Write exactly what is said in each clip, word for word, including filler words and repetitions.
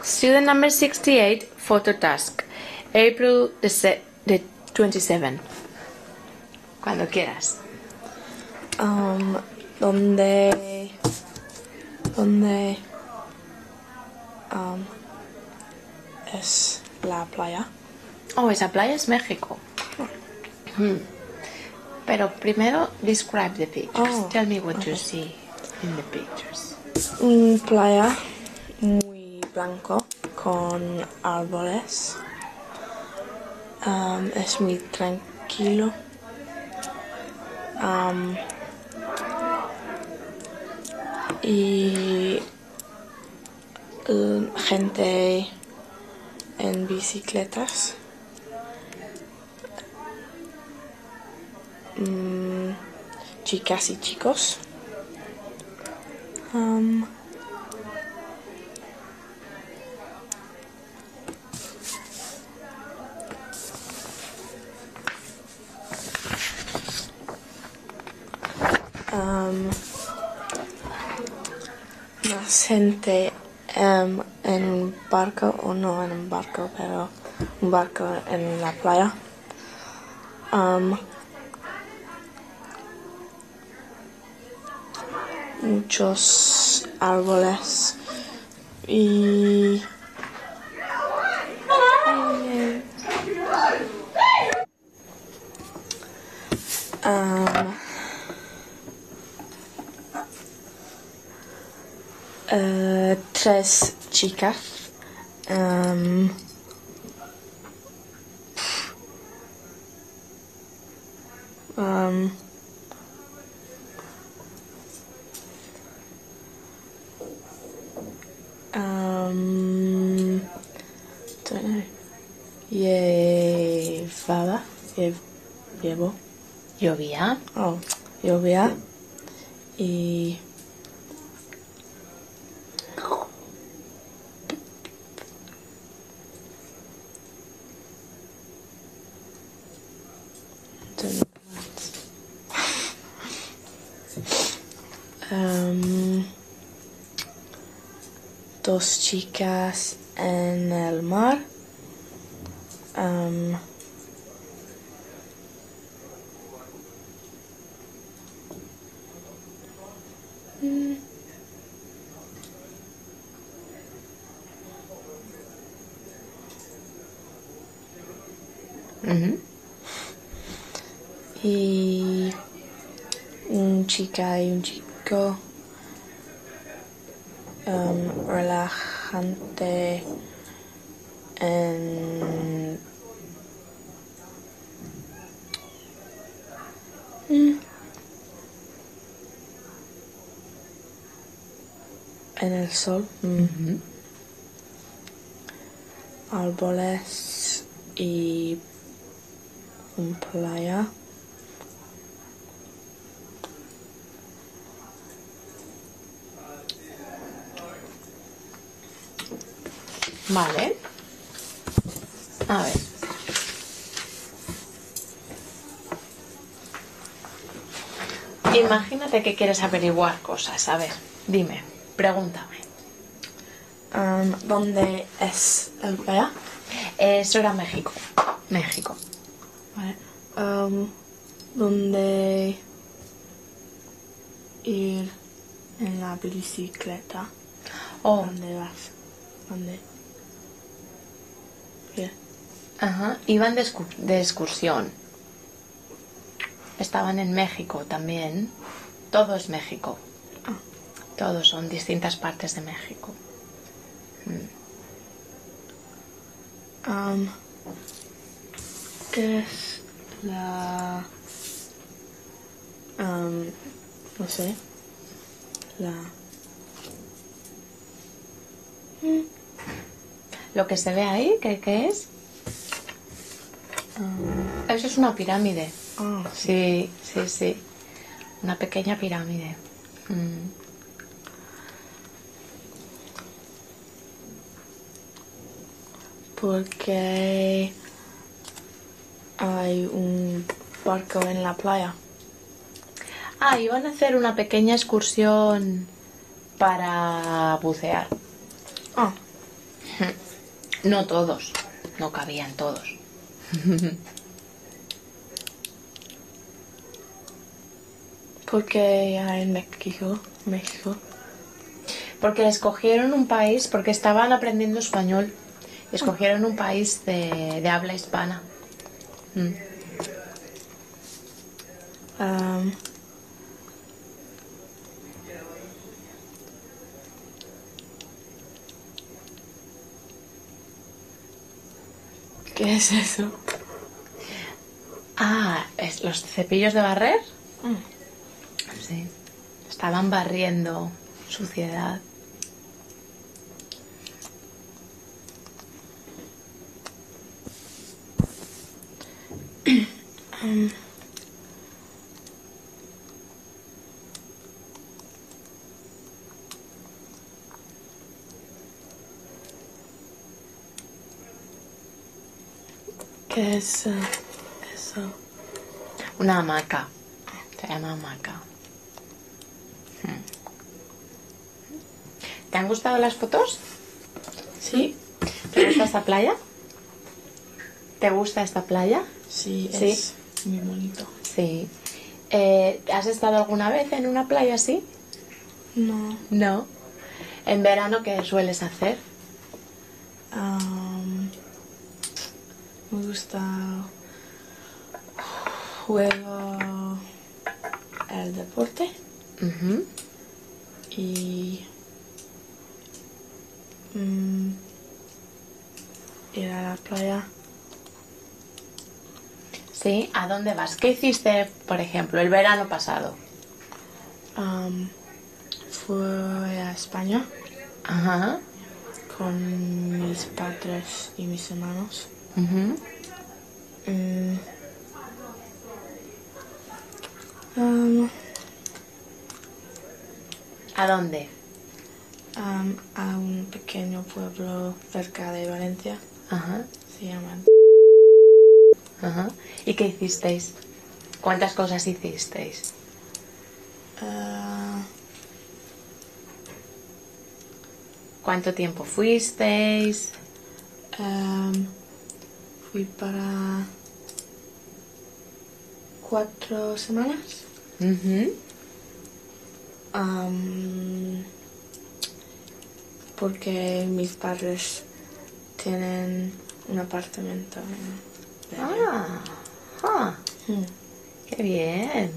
Student number sixty-eight, photo task. April the, se the twenty-seventh. Cuando quieras. Um, ¿Dónde... ¿Dónde... Um, es la playa? Oh, esa playa es México. Hmm. Pero primero, describe the pictures. Oh, Tell me what okay. you see in the pictures. Un playa muy blanco con árboles. Um, es muy tranquilo. Um, y um, gente en bicicletas. Um, chicas y chicos. Um, um, más gente um, en un barco, o no en un barco, pero un barco en la playa. Um, muchos árboles y um, uh, tres chicas. Um, um, Um, don't know. Llevaba, lle, llevo. Llovía. Oh, llovía. Y don't know what. um, dos chicas en el mar. Um, mm, Uh-huh. y un chica y un chico. Um, relajante en mm, en el sol. Uh-huh. Árboles y un playa. Vale. A ver. Imagínate que quieres averiguar cosas. A ver, dime, pregúntame. Um, ¿Dónde es el playa? Eso era México. México. Vale. Um, ¿Dónde ir en la bicicleta? Oh, ¿Dónde vas? ¿Dónde? ¿Qué? ajá. Iban de, excu- de excursión. Estaban en México también. Todo es México. Ah. Todos son distintas partes de México. Um, ¿Qué es la... Um, no sé. La... Mm, Lo que se ve ahí, ¿qué, qué es? um, Eso es una pirámide. ah, Sí, sí, sí. Una pequeña pirámide. Mm. porque hay un barco en la playa. Ah, iban a hacer una pequeña excursión para bucear. Ah, Hmm. No todos, no cabían todos. Porque ya en México, México. Porque escogieron un país, porque estaban aprendiendo español. Escogieron un país de, de habla hispana. Mm. Um, ¿Qué es eso? Ah, ¿es los cepillos de barrer? Mm. Sí. Estaban barriendo suciedad. Um, ¿Qué es uh, eso? Una hamaca. Se llama hamaca. Hmm. ¿Te han gustado las fotos? Sí, ¿Te gusta esta playa? ¿Te gusta esta playa? sí, Sí. es muy bonito. Sí. Eh, ¿has estado alguna vez en una playa así? No. No. ¿En verano qué sueles hacer? Um, me gusta juego el deporte Ujú. y mm, ir a la playa. Sí. ¿A dónde vas? ¿Qué hiciste, por ejemplo, el verano pasado? Um, fui a España Ajá. con mis padres y mis hermanos. Ujú. Mm, um, ¿A dónde? um, a un pequeño pueblo cerca de Valencia. Ajá. Se llama. Ajá. ¿Y qué hicisteis? ¿Cuántas cosas hicisteis? Uh, ¿Cuánto tiempo fuisteis? um, fui para cuatro semanas. Ujú. Um, porque mis padres tienen un apartamento en Berlín. Ah, ah, Mm. qué bien.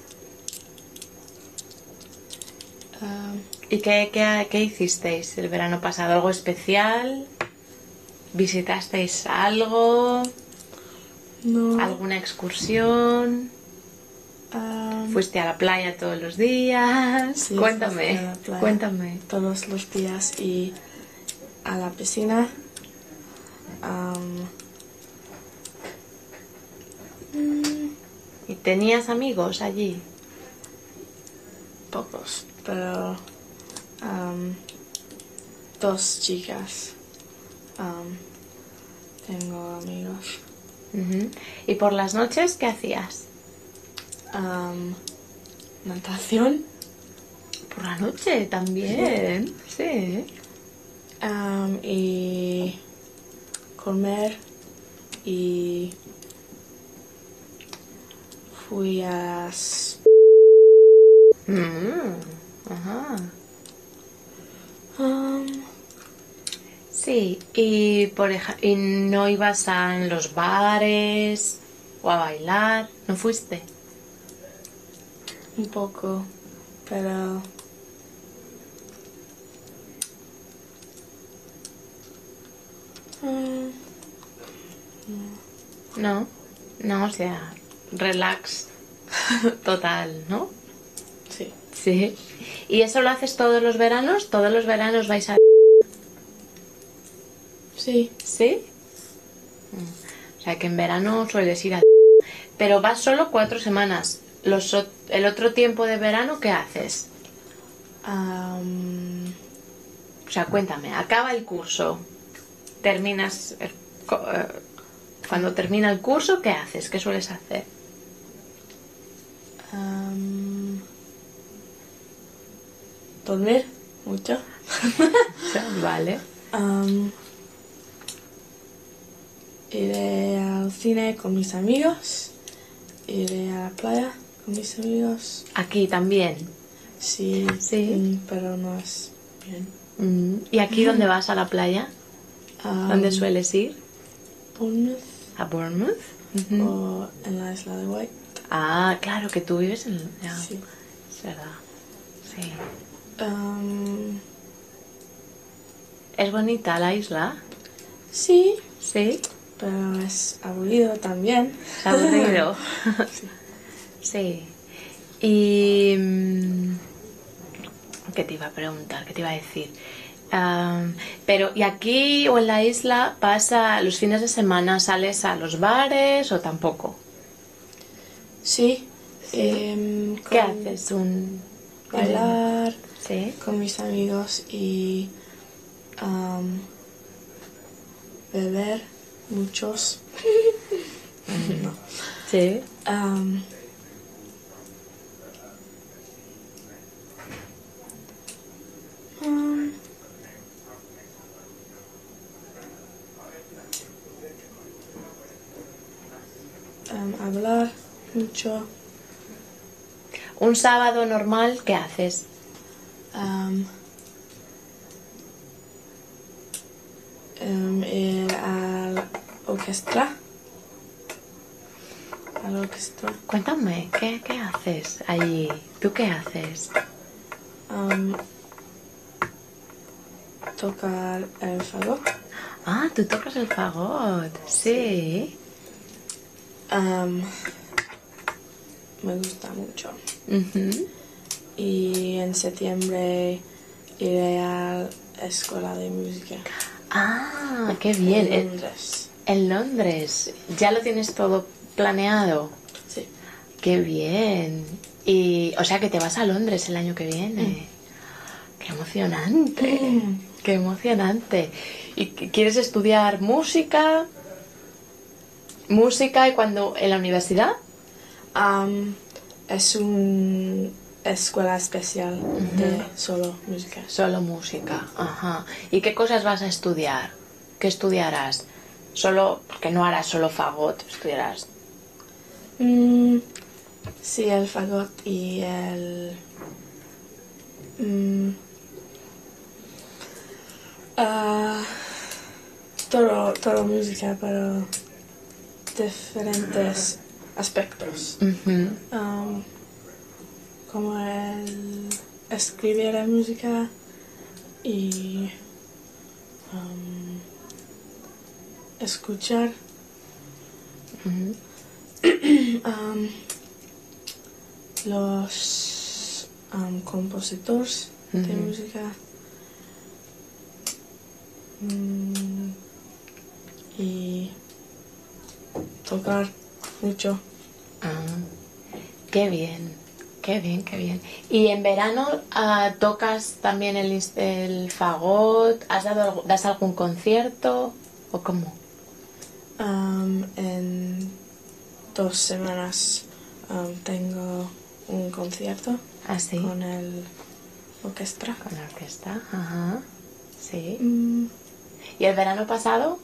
Um, ¿Y qué, qué, qué hicisteis el verano pasado? ¿Algo especial? ¿Visitasteis algo? no. ¿Alguna excursión? Um, ¿Fuiste a la playa todos los días? sí, Cuéntame, fui a la playa cuéntame. todos los días y a la piscina. Um, mm, ¿Y tenías amigos allí? pocos, pero um, dos chicas. Um, tengo amigos. Ujú. ¿Y por las noches qué hacías? Um, natación. Por la noche también, sí. Um, y comer y fui a las Mm, ajá. um, Sí, y por ej- y no ibas a los bares o a bailar, ¿no fuiste? un poco, pero um, No, no, o sea, relax total, ¿no? sí, Sí. ¿Y eso lo haces todos los veranos? ¿Todos los veranos vais a...? sí, ¿Sí? Mm. O sea, que en verano sueles ir a... Pero vas solo cuatro semanas. Los, ot- el otro tiempo de verano, ¿qué haces? um, O sea, cuéntame, acaba el curso, terminas... el co- eh, cuando termina el curso, ¿qué haces? ¿Qué sueles hacer? um, dormir mucho. Vale. Um, Iré al cine con mis amigos. Iré a la playa con mis amigos. Aquí también. Sí, Sí. mm, pero no es bien. Mm, ¿Y aquí dónde vas a la playa? Um, ¿Dónde sueles ir? Bournemouth ¿A Bournemouth? Ujú. o en la isla de White. Ah, claro, que tú vives en... ya, Sí. es verdad. Sí. Um, ¿Es bonita la isla? sí, Sí. pero es aburrido también. Aburrido. Sí. Y... mm, ¿qué te iba a preguntar? ¿Qué te iba a decir? Am, pero, ¿y aquí o en la isla pasa los fines de semana sales a los bares o tampoco? Sí. em, ¿Qué con- haces? Un... Bailar Sí. con mis amigos y um, beber muchos. No. Sí. Um, um, um, hablar mucho. Un sábado normal, ¿qué haces? Um, um, ir a la orquesta. A la orquesta. Cuéntame, ¿qué, qué haces allí? ¿Tú qué haces? Um, tocar el fagot. Ah, tú tocas el fagot. Sí. Um, me gusta mucho. Ujú. Y en septiembre iré a la escuela de música Ah, qué bien. en Eh, Londres. En Londres. ¿Ya lo tienes todo planeado? Sí. Qué bien. Y, o sea, que te vas a Londres el año que viene. Qué emocionante. Mm. Qué emocionante. ¿Y qu- quieres estudiar música? ¿Música y cuando en la universidad? Um, es una escuela especial de solo música. Solo música. Ajá. ¿Y qué cosas vas a estudiar? ¿Qué estudiarás? Solo, porque no harás solo fagot, estudiarás. Mm, sí, el fagot y el... mm, ah, todo, todo música, pero diferentes aspectos. Ujú. Um, como el escribir la música y um, escuchar. Ujú. um, los um, compositores de Ujú. música mm, y tocar mucho. Ah, qué bien, qué bien, qué bien. ¿Y en verano ah, tocas también el, ins- el fagot? ¿Has dado, algo- das algún concierto? ¿O cómo? Um, en dos semanas um, tengo un concierto Así, con el orquesta. con la orquesta. Ajá, sí. Mm, ¿Y el verano pasado?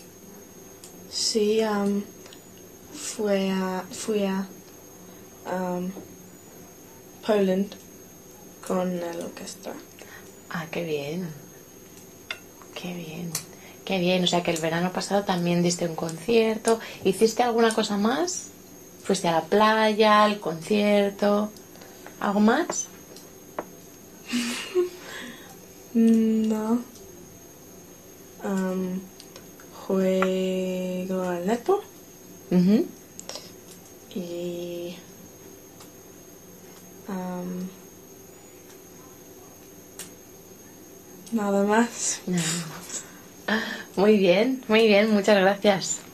sí, um, fui a, fui a um, Poland con el orquesta. Ah, qué bien, qué bien, qué bien. O sea que el verano pasado también diste un concierto. ¿Hiciste alguna cosa más? ¿Fuiste a la playa, al concierto? ¿Algo más? Mm, No. Um, juego al netball Ujú. y um, nada más. No. Muy bien, muy bien, muchas gracias.